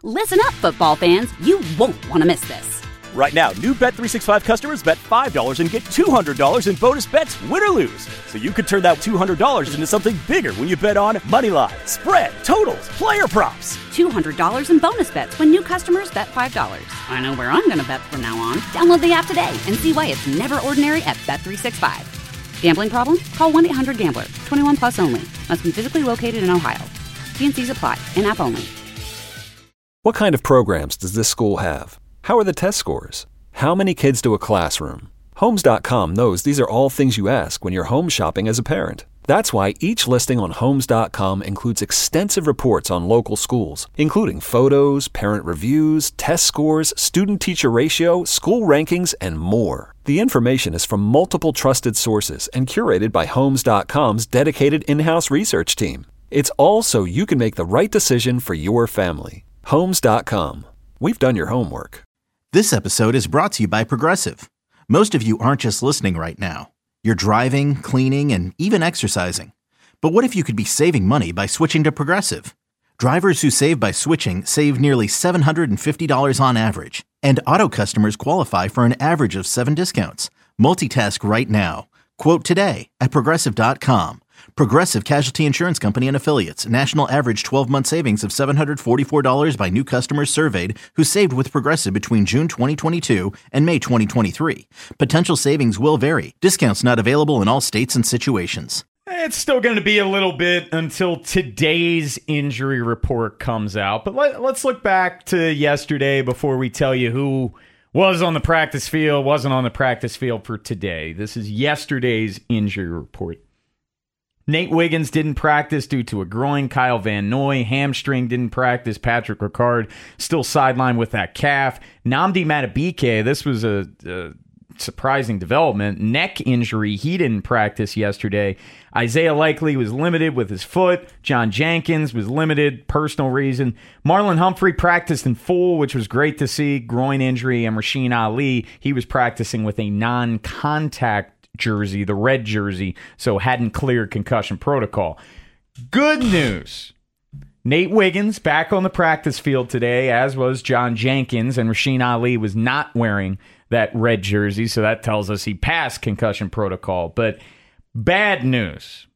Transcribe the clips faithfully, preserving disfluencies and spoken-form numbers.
Listen up, football fans. You won't want to miss this. Right now, new Bet three sixty-five customers bet five dollars and get two hundred dollars in bonus bets, win or lose. So you could turn that two hundred dollars into something bigger when you bet on money line, spread, totals, player props. two hundred dollars in bonus bets when new customers bet five dollars. I know where I'm going to bet from now on. Download the app today and see why it's never ordinary at Bet three sixty-five. Gambling problem? Call one eight hundred gambler. twenty-one plus only. Must be physically located in Ohio. T and C's apply. In-app only. What kind of programs does this school have? How are the test scores? How many kids do a classroom? Homes dot com knows these are all things you ask when you're home shopping as a parent. That's why each listing on Homes dot com includes extensive reports on local schools, including photos, parent reviews, test scores, student-teacher ratio, school rankings, and more. The information is from multiple trusted sources and curated by Homes dot com's dedicated in-house research team. It's all so you can make the right decision for your family. Homes dot com. We've done your homework. This episode is brought to you by Progressive. Most of you aren't just listening right now. You're driving, cleaning, and even exercising. But what if you could be saving money by switching to Progressive? Drivers who save by switching save nearly seven hundred fifty dollars on average. And auto customers qualify for an average of seven discounts. Multitask right now. Quote today at Progressive dot com. Progressive Casualty Insurance Company and Affiliates. National average twelve-month savings of seven hundred forty-four dollars by new customers surveyed who saved with Progressive between June twenty twenty-two and May twenty twenty-three. Potential savings will vary. Discounts not available in all states and situations. It's still going to be a little bit until today's injury report comes out. But let, let's look back to yesterday before we tell you who was on the practice field, wasn't on the practice field for today. This is yesterday's injury report. Nate Wiggins didn't practice due to a groin. Kyle Van Noy, hamstring, didn't practice. Patrick Ricard still sidelined with that calf. Nnamdi Madubuike, this was a, a surprising development. Neck injury, he didn't practice yesterday. Isaiah Likely was limited with his foot. John Jenkins was limited, personal reason. Marlon Humphrey practiced in full, which was great to see. Groin injury. And Rasheen Ali, he was practicing with a non-contact jersey, the red jersey, so hadn't cleared concussion protocol. Good news. Nate Wiggins back on the practice field today, as was John Jenkins, and Rasheen Ali was not wearing that red jersey, so that tells us he passed concussion protocol. But bad news.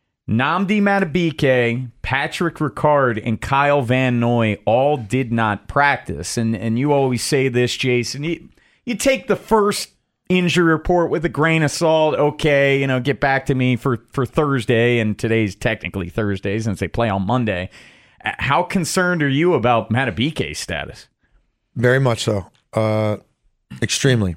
Nnamdi Madubuike, Patrick Ricard, and Kyle Van Noy all did not practice. And and you always say this, Jason, you, you take the first injury report with a grain of salt. Okay, you know, get back to me for, for Thursday, and today's technically Thursday since they play on Monday. How concerned are you about Madubuike's status? Very much so. Uh, extremely.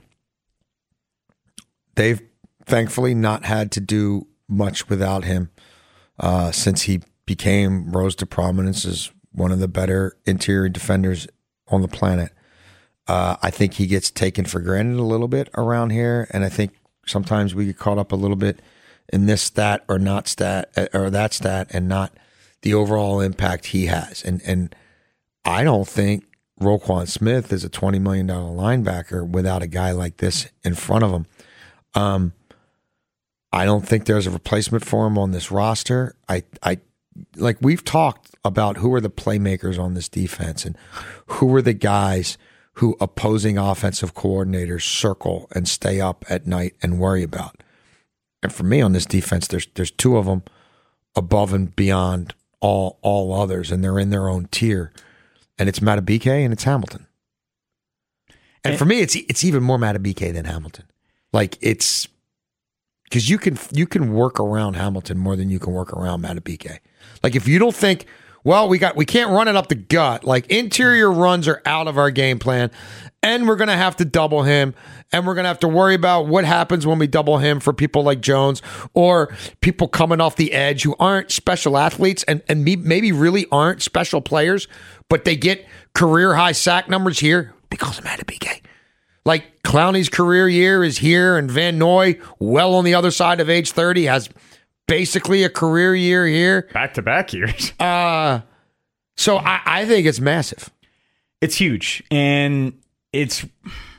They've thankfully not had to do much without him uh, since he became, rose to prominence as one of the better interior defenders on the planet. Uh, I think he gets taken for granted a little bit around here, and I think sometimes we get caught up a little bit in this stat or not stat or that stat, and not the overall impact he has. And and I don't think Roquan Smith is a twenty million dollars linebacker without a guy like this in front of him. Um, I don't think there's a replacement for him on this roster. I I like we've talked about who are the playmakers on this defense and who are the guys who opposing offensive coordinators circle and stay up at night and worry about. And for me on this defense, there's there's two of them above and beyond all all others, and they're in their own tier. And it's Madubuike and it's Hamilton. And, and for me, it's it's even more Madubuike than Hamilton. Like it's because you can you can work around Hamilton more than you can work around Madubuike. Like if you don't think, well, we got we can't run it up the gut. Like interior runs are out of our game plan, and we're gonna have to double him, and we're gonna have to worry about what happens when we double him for people like Jones or people coming off the edge who aren't special athletes and and maybe really aren't special players, but they get career high sack numbers here because of Madubuike. Like Clowney's career year is here, and Van Noy, well on the other side of age thirty, has basically a career year here. Back-to-back years. Uh, so I, I think it's massive. It's huge. And it's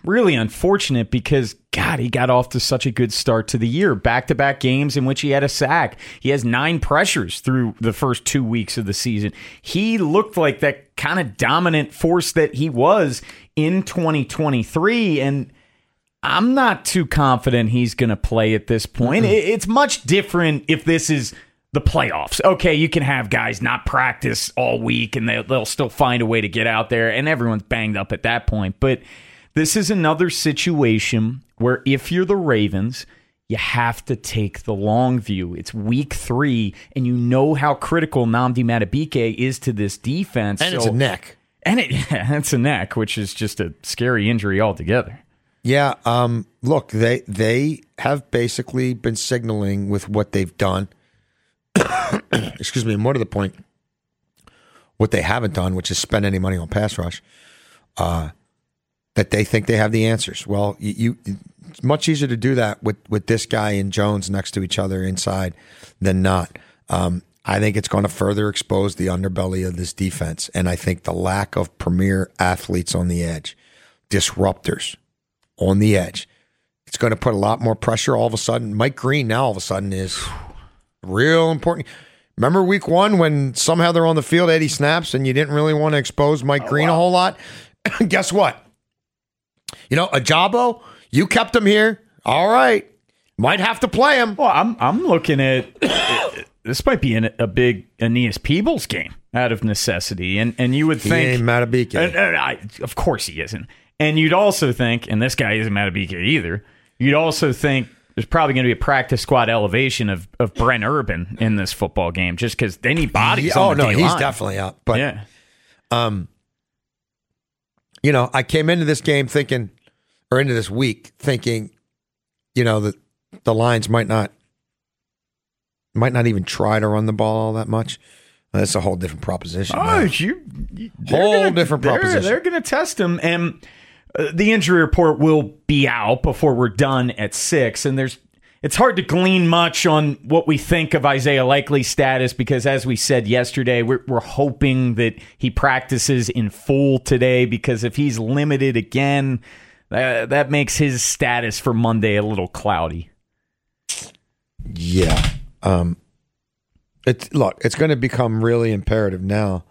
really unfortunate because, God, he got off to such a good start to the year. Back-to-back games in which he had a sack. He has nine pressures through the first two weeks of the season. He looked like that kind of dominant force that he was in twenty twenty-three, and I'm not too confident he's going to play at this point. Mm-hmm. It's much different if this is the playoffs. Okay, you can have guys not practice all week and they'll, they'll still find a way to get out there, and everyone's banged up at that point. But this is another situation where if you're the Ravens, you have to take the long view. It's week three, and you know how critical Nnamdi Madubuike is to this defense. And so, it's a neck. And it, yeah, it's a neck, which is just a scary injury altogether. Yeah, um, look, they they have basically been signaling with what they've done. Excuse me, more to the point, what they haven't done, which is spend any money on pass rush, uh, that they think they have the answers. Well, you, you it's much easier to do that with, with this guy and Jones next to each other inside than not. Um, I think it's going to further expose the underbelly of this defense, and I think the lack of premier athletes on the edge, disruptors on the edge, it's going to put a lot more pressure all of a sudden. Mike Green now all of a sudden is real important. Remember week one when somehow they're on the field eighty snaps and you didn't really want to expose Mike oh, Green wow. a whole lot? Guess what? You know, Ajabo, you kept him here. All right. Might have to play him. Well, I'm I'm looking at this might be an, a big Aeneas Peebles game out of necessity. And and you would think he ain't Madubuike. Uh, uh, I, of course he isn't. And you'd also think, and this guy isn't Madubuike either, you'd also think there's probably going to be a practice squad elevation of, of Brent Urban in this football game just because they need bodies. Yeah, on oh, the no, D-line. He's definitely out. But, yeah. um, you know, I came into this game thinking, or into this week thinking, you know, that the Lions might not, might not even try to run the ball all that much. That's a whole different proposition. Oh, you, you whole gonna, different they're, proposition. They're going to test him, and uh, the injury report will be out before we're done at six. And there's, it's hard to glean much on what we think of Isaiah Likely's status because, as we said yesterday, we're, we're hoping that he practices in full today. Because if he's limited again, that that makes his status for Monday a little cloudy. Yeah. Um. It's look, it's going to become really imperative now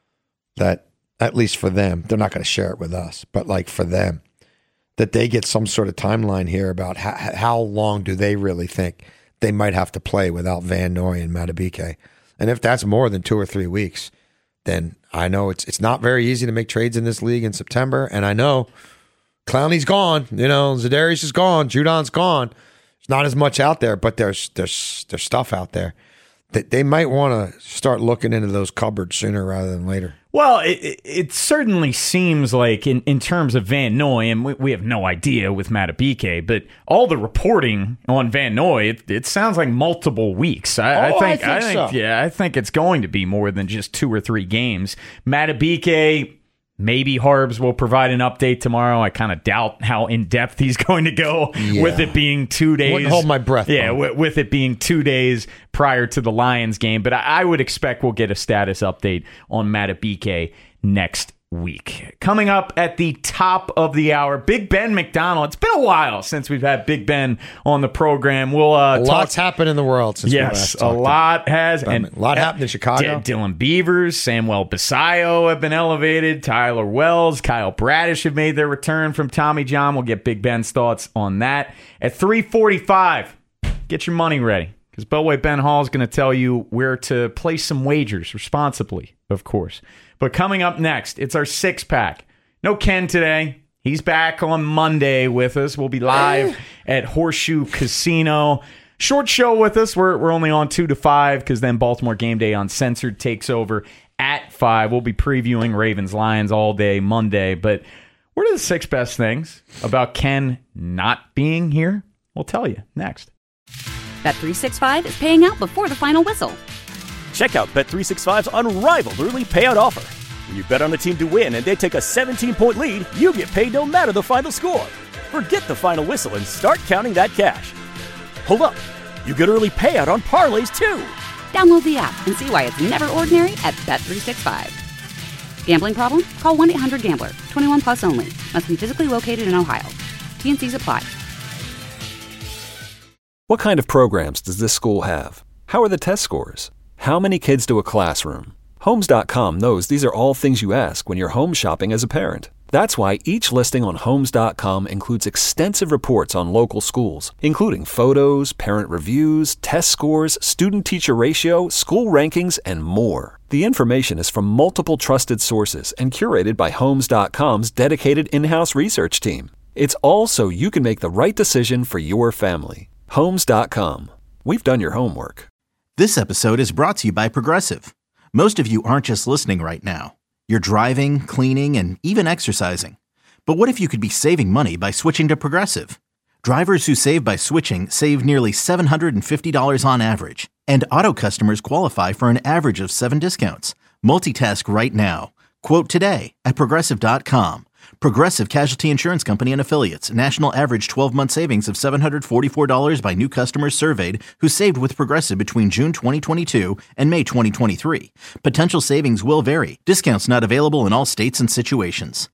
that, at least for them, they're not going to share it with us, but like for them, that they get some sort of timeline here about how, how long do they really think they might have to play without Van Noy and Madubuike. And if that's more than two or three weeks, then I know it's it's not very easy to make trades in this league in September. And I know Clowney's gone, you know, Za'Darius is gone, Judon's gone. There's not as much out there, but there's there's there's stuff out there. They might want to start looking into those cupboards sooner rather than later. Well, it, it certainly seems like in, in terms of Van Noy, and we, we have no idea with Madubuike, but all the reporting on Van Noy, it, it sounds like multiple weeks. I, oh, I think, I think, I think so. Yeah, I think it's going to be more than just two or three games. Madubuike, maybe Harbs will provide an update tomorrow. I kind of doubt how in-depth he's going to go yeah. with it being two days. Wouldn't hold my breath. Yeah, w- with it being two days prior to the Lions game. But I, I would expect we'll get a status update on Madubuike next week. Coming up at the top of the hour, Big Ben McDonald. It's been a while since we've had Big Ben on the program. We'll uh, a lot's talk- happened in the world since yes, we last a talked lot has, Ben. and a lot happened in Chicago. D- Dylan Beavers, Samuel Basayo have been elevated. Tyler Wells, Kyle Bradish have made their return from Tommy John. We'll get Big Ben's thoughts on that at three forty-five. Get your money ready because Beltway Ben Hall is going to tell you where to place some wagers responsibly, of course. But coming up next, it's our six-pack. No Ken today. He's back on Monday with us. We'll be live at Horseshoe Casino. Short show with us. We're we're only on two to five because then Baltimore Game Day Uncensored takes over at five. We'll be previewing Ravens Lions all day Monday. But what are the six best things about Ken not being here? We'll tell you next. Bet three sixty-five is paying out before the final whistle. Check out Bet three sixty-five's unrivaled early payout offer. When you bet on a team to win and they take a seventeen-point lead, you get paid no matter the final score. Forget the final whistle and start counting that cash. Hold up. You get early payout on parlays, too. Download the app and see why it's never ordinary at Bet three sixty-five. Gambling problem? Call one eight hundred gambler. twenty-one plus only. Must be physically located in Ohio. T and C's apply. What kind of programs does this school have? How are the test scores? How many kids do a classroom? Homes dot com knows these are all things you ask when you're home shopping as a parent. That's why each listing on Homes dot com includes extensive reports on local schools, including photos, parent reviews, test scores, student-teacher ratio, school rankings, and more. The information is from multiple trusted sources and curated by Homes dot com's dedicated in-house research team. It's all so you can make the right decision for your family. Homes dot com. We've done your homework. This episode is brought to you by Progressive. Most of you aren't just listening right now. You're driving, cleaning, and even exercising. But what if you could be saving money by switching to Progressive? Drivers who save by switching save nearly seven hundred fifty dollars on average. And auto customers qualify for an average of seven discounts. Multitask right now. Quote today at Progressive dot com. Progressive Casualty Insurance Company and Affiliates. National average twelve-month savings of seven hundred forty-four dollars by new customers surveyed who saved with Progressive between June twenty twenty-two and May twenty twenty-three. Potential savings will vary. Discounts not available in all states and situations.